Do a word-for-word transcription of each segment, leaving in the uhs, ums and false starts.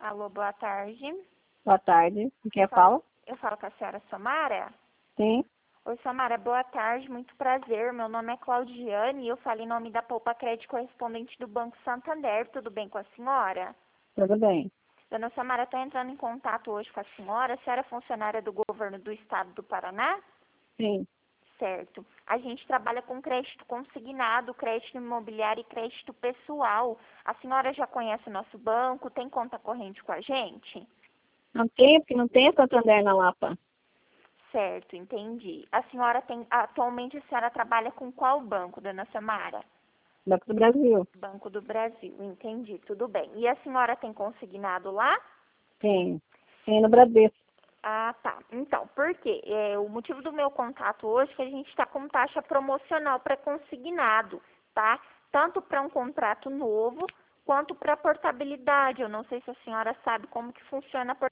Alô, boa tarde. Boa tarde. Quem Eu fala? Eu falo com a senhora Samara? Sim, Oi, Samara, boa tarde, muito prazer. Meu nome é Claudiane e eu falo em nome da Poupa Crédito correspondente do Banco Santander. Tudo bem com a senhora? tudo bem. Dona Samara, estou entrando em contato hoje com a senhora. A senhora é funcionária do governo do estado do Paraná? Sim. Certo. A gente trabalha com crédito consignado, crédito imobiliário e crédito pessoal. A senhora já conhece o nosso banco? Tem conta corrente com a gente? Não tem, porque não tem Santander na Lapa. Certo, entendi. A senhora tem, atualmente a senhora trabalha com qual banco, dona Samara? Banco do Brasil. Banco do Brasil, entendi, tudo bem. E a senhora tem consignado lá? Tem. Tem no Bradesco. Ah, tá. Então, por quê? É, o motivo do meu contato hoje é que a gente está com taxa promocional para consignado, tá? Tanto para um contrato novo, quanto para portabilidade. Eu não sei se a senhora sabe como que funciona a por-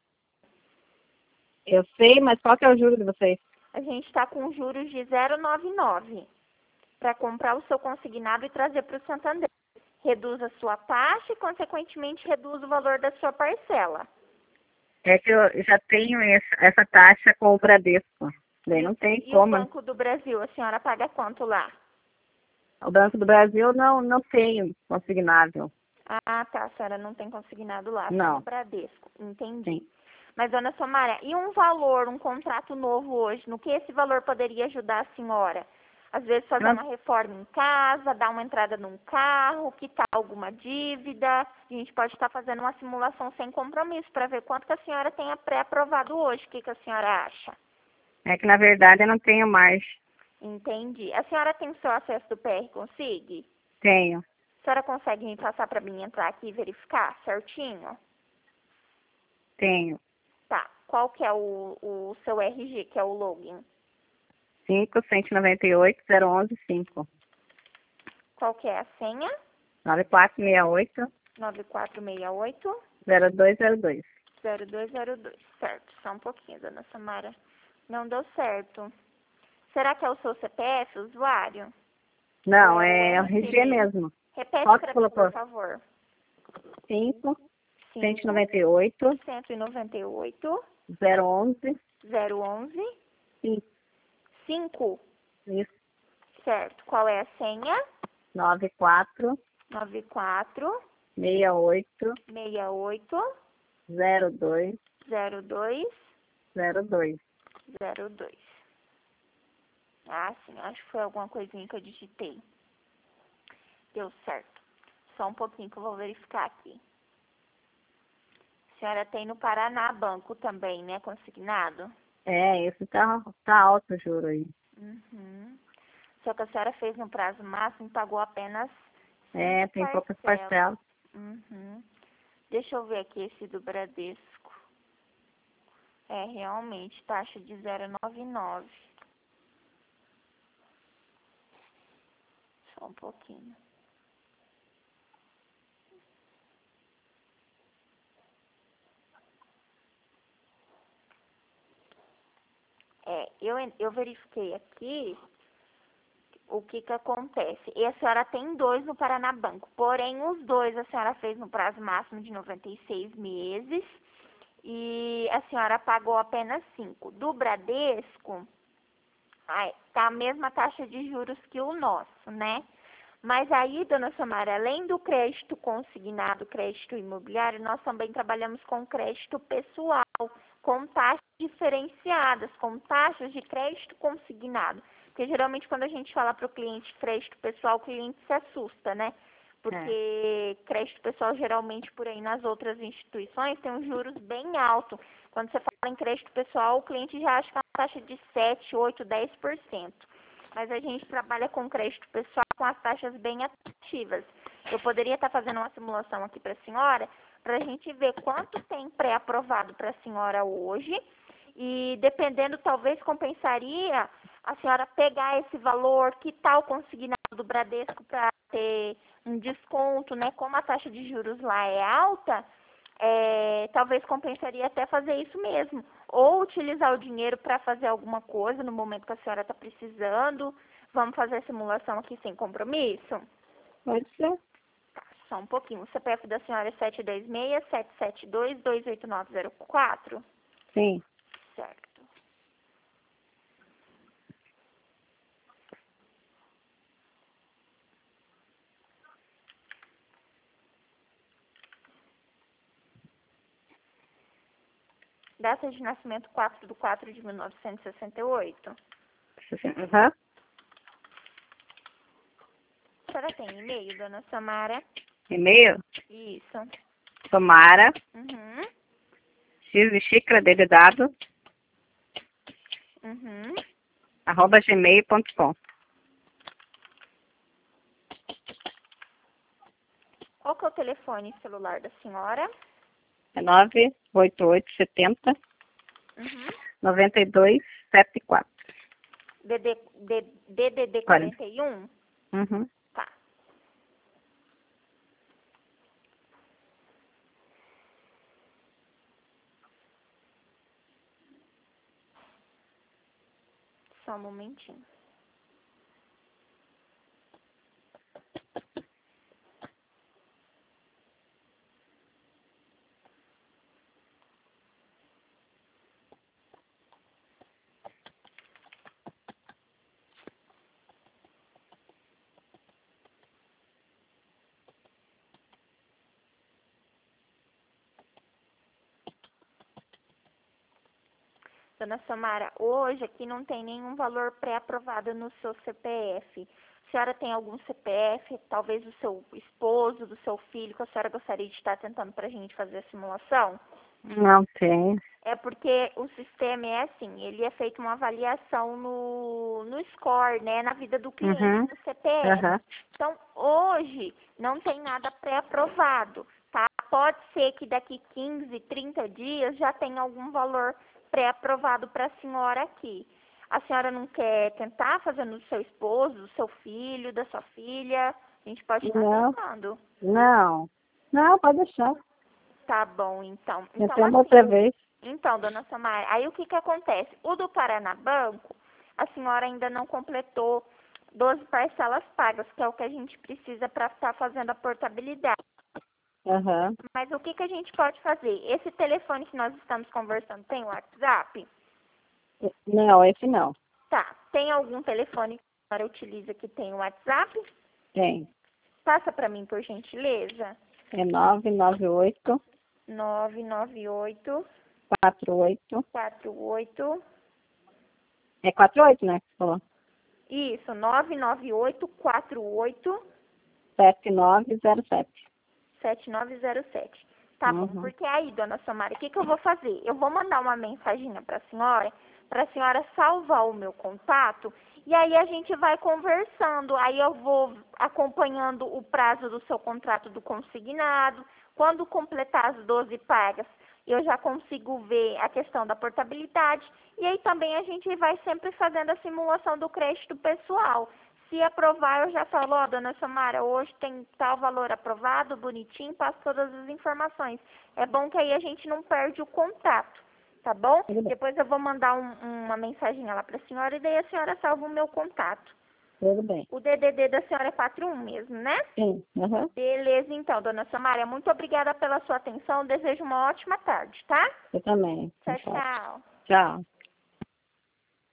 Eu sei, mas qual que é o juro de vocês? A gente está com juros de zero vírgula noventa e nove para comprar o seu consignado e trazer para o Santander. Reduz a sua taxa e, consequentemente, reduz o valor da sua parcela. É que eu já tenho essa, essa taxa com o Bradesco. Daí E o, não tem e o como. Banco do Brasil, a senhora paga quanto lá? O Banco do Brasil não, não tem consignável. Ah, tá, a senhora não tem consignado lá, só no Não. Bradesco. Entendi. Sim. Mas, dona Samara, e um valor, um contrato novo hoje, no que esse valor poderia ajudar a senhora? Às vezes fazer Não, uma reforma em casa, dar uma entrada num carro, quitar alguma dívida. A gente pode estar fazendo uma simulação sem compromisso para ver quanto que a senhora tenha pré-aprovado hoje. O que, que a senhora acha? é que na verdade eu não tenho mais. Entendi. A senhora tem o seu acesso do P R Consig? Tenho. A senhora consegue me passar para mim entrar aqui e verificar certinho? Tenho. Tá. Qual que é o, o seu R G, que é o login? cinco, cento e noventa e oito, zero onze, cinco. Qual que é a senha? nove quatro seis oito, nove quatro seis oito, zero dois zero dois. zero dois zero dois. Certo. Só um pouquinho, dona Samara. Não deu certo. Será que é o seu C P F, usuário? Ou Não, é o é o R R G G mesmo? mesmo. Repete Qual que para mim, por colocou? favor. cinco, cento e cinco, noventa e oito, cento e noventa e oito, zero onze, zero onze, cinco. cinco. Isso. Certo. Qual é a senha? nove quatro nove quatro seis oito, seis oito, zero dois zero dois zero dois. zero dois. Ah, sim, acho que foi alguma coisinha que eu digitei. Deu certo. Só um pouquinho que eu vou verificar aqui. A senhora tem no Paraná Banco também, né? Consignado? É, esse tá, tá alto o juro aí. Uhum. Só que a senhora fez no prazo máximo e pagou apenas É, cinco tem poucas parcelas. parcelas. Uhum. Deixa eu ver aqui esse do Bradesco. É, realmente, taxa de zero vírgula noventa e nove. Só um pouquinho. É, eu, eu verifiquei aqui o que que acontece. E a senhora tem dois no Paraná Banco, porém os dois a senhora fez no prazo máximo de noventa e seis meses e a senhora pagou apenas cinco. Do Bradesco, ai, tá a mesma taxa de juros que o nosso, né? Mas aí, dona Samara, além do crédito consignado, crédito imobiliário, nós também trabalhamos com crédito pessoal, com taxas diferenciadas, com taxas de crédito consignado. Porque geralmente quando a gente fala para o cliente crédito pessoal, o cliente se assusta, né? É. Porque crédito pessoal geralmente por aí nas outras instituições tem uns juros bem altos. Quando você fala em crédito pessoal, o cliente já acha que é uma taxa de sete, oito, dez por cento. Mas a gente trabalha com crédito pessoal com as taxas bem atrativas. Eu poderia estar fazendo uma simulação aqui para a senhora, para a gente ver quanto tem pré-aprovado para a senhora hoje. E dependendo, talvez compensaria a senhora pegar esse valor, que tal consignado do Bradesco para ter um desconto, né? Como a taxa de juros lá é alta, é, talvez compensaria até fazer isso mesmo. Ou utilizar o dinheiro para fazer alguma coisa no momento que a senhora está precisando. Vamos fazer a simulação aqui sem compromisso? Pode ser. Só um pouquinho. O C P F da senhora é sete dois seis, sete sete dois, dois oito nove zero quatro? Sim. Certo. Data de nascimento quatro de quatro de mil novecentos e sessenta e oito. Aham. A senhora tem e-mail, dona Samara? E-mail? Isso. Tomara. Uhum. X de xícara, D de dado, Uhum. arroba gmail ponto com. Qual que é o telefone celular da senhora? É nove oito oito sete zero Uhum. nove dois sete quatro. D D D quarenta e um? Uhum. Tá. Só um momentinho. Dona Samara, hoje aqui não tem nenhum valor pré-aprovado no seu C P F. A senhora tem algum C P F, talvez do seu esposo, do seu filho, que a senhora gostaria de estar tentando para a gente fazer a simulação? Não tem. É porque o sistema é assim, ele é feito uma avaliação no, no score, né, na vida do cliente, Uhum. no C P F. Uhum. Então, hoje, não tem nada pré-aprovado, tá? Pode ser que daqui quinze, trinta dias já tenha algum valor pré-aprovado para a senhora aqui. A senhora não quer tentar fazer no seu esposo, do seu filho, da sua filha? A gente pode estar Não. tentando. Não. Não, pode deixar. Tá bom, então. Então, Tentando assim, outra vez. então, dona Samara, aí o que que acontece? O do Paraná Banco, a senhora ainda não completou doze parcelas pagas, que é o que a gente precisa para estar fazendo a portabilidade. Aham. Mas o que que a gente pode fazer? Esse telefone que nós estamos conversando tem WhatsApp? Não, esse não. Tá. Tem algum telefone que a senhora utiliza que tem WhatsApp? Tem. Passa para mim, por gentileza. É nove nove oito nove nove oito, quatro oito. quatro oito. É quatro oito, né? Que você falou. Isso, nove nove oito, quatro oito. sete nove zero sete. sete nove zero sete. Tá bom, Uhum. porque aí, dona Samara, o que, que eu vou fazer? Eu vou mandar uma mensaginha para a senhora, para a senhora salvar o meu contato, e aí a gente vai conversando. Aí eu vou acompanhando o prazo do seu contrato do consignado. Quando completar as doze pagas, eu já consigo ver a questão da portabilidade. E aí também a gente vai sempre fazendo a simulação do crédito pessoal. Se aprovar, eu já falo, ó, dona Samara, hoje tem tal valor aprovado, bonitinho, passo todas as informações. É bom que aí a gente não perde o contato, tá bom? Tudo bem. Depois eu vou mandar um, uma mensaginha lá pra senhora e daí a senhora salva o meu contato. Tudo bem. O D D D da senhora é quatro um mesmo, né? Sim. Uhum. Beleza, então, dona Samara, muito obrigada pela sua atenção. Desejo uma ótima tarde, tá? Eu também. Tchau, tchau. Tchau.